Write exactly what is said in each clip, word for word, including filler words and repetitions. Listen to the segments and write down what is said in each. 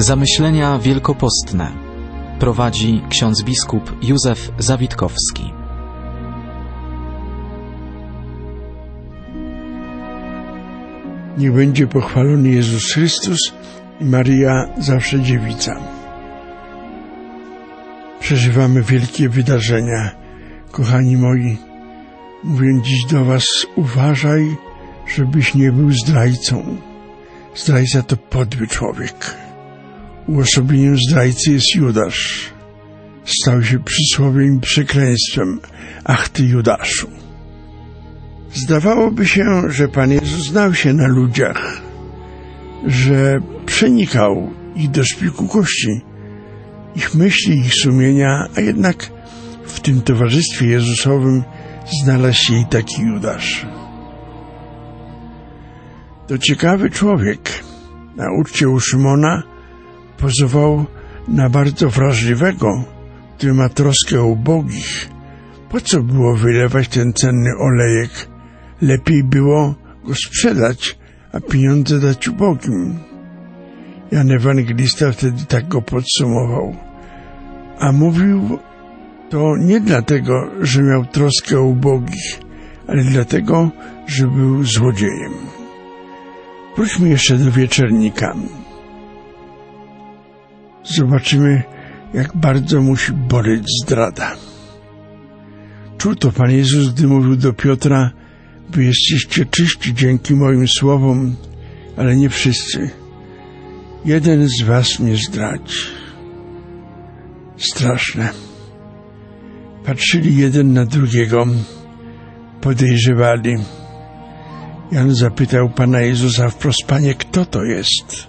Zamyślenia wielkopostne prowadzi ksiądz biskup Józef Zawitkowski. Niech będzie pochwalony Jezus Chrystus i Maryja zawsze dziewica. Przeżywamy wielkie wydarzenia. Kochani moi, mówię dziś do was, uważaj, żebyś nie był zdrajcą. Zdrajca to podły człowiek. Uosobieniem zdrajcy jest Judasz. Stał się przysłowiem i przekleństwem. Ach ty, Judaszu! Zdawałoby się, że Pan Jezus znał się na ludziach, że przenikał ich do szpiku kości, ich myśli, ich sumienia, a jednak w tym towarzystwie Jezusowym znalazł się i taki Judasz. To ciekawy człowiek. Na uczcie u Szymona pozował na bardzo wrażliwego, który ma troskę o ubogich. Po co było wylewać ten cenny olejek? Lepiej było go sprzedać, a pieniądze dać ubogim. Jan Ewangelista wtedy tak go podsumował. A mówił to nie dlatego, że miał troskę o ubogich, ale dlatego, że był złodziejem. Wróćmy jeszcze do wieczernika. Zobaczymy, jak bardzo musi boleć zdrada. Czuł to Pan Jezus, gdy mówił do Piotra: wy jesteście czyści dzięki moim słowom, ale nie wszyscy. Jeden z was mnie zdradzi. Straszne. Patrzyli jeden na drugiego, podejrzewali. Jan zapytał Pana Jezusa wprost: Panie, kto to jest?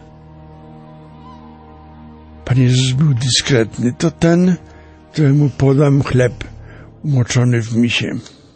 Pan Jezus był dyskretny. To ten, któremu podam chleb umoczony w misie.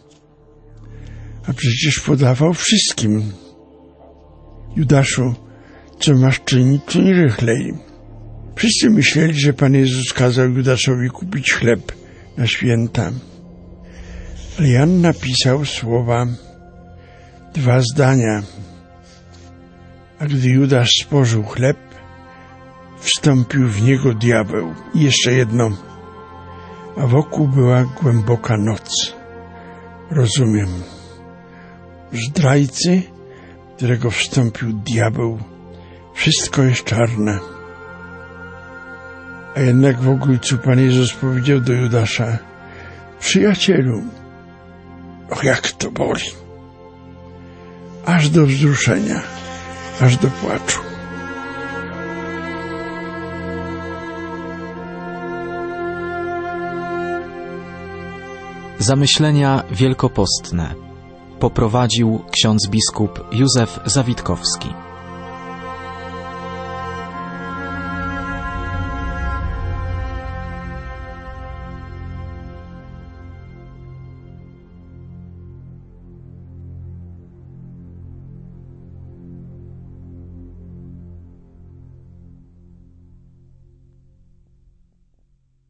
A przecież podawał wszystkim. Judaszu, co masz czynić, czyń rychlej. Wszyscy myśleli, że Pan Jezus kazał Judaszowi kupić chleb na święta. Ale Jan napisał słowa, dwa zdania. A gdy Judasz spożył chleb, wstąpił w niego diabeł. I jeszcze jedno. A wokół była głęboka noc. Rozumiem. Zdrajcy, którego wstąpił diabeł, wszystko jest czarne. A jednak w ogójcu Pan Jezus powiedział do Judasza: przyjacielu, och, jak to boli. Aż do wzruszenia, aż do płaczu. Zamyślenia wielkopostne poprowadził ksiądz biskup Józef Zawitkowski.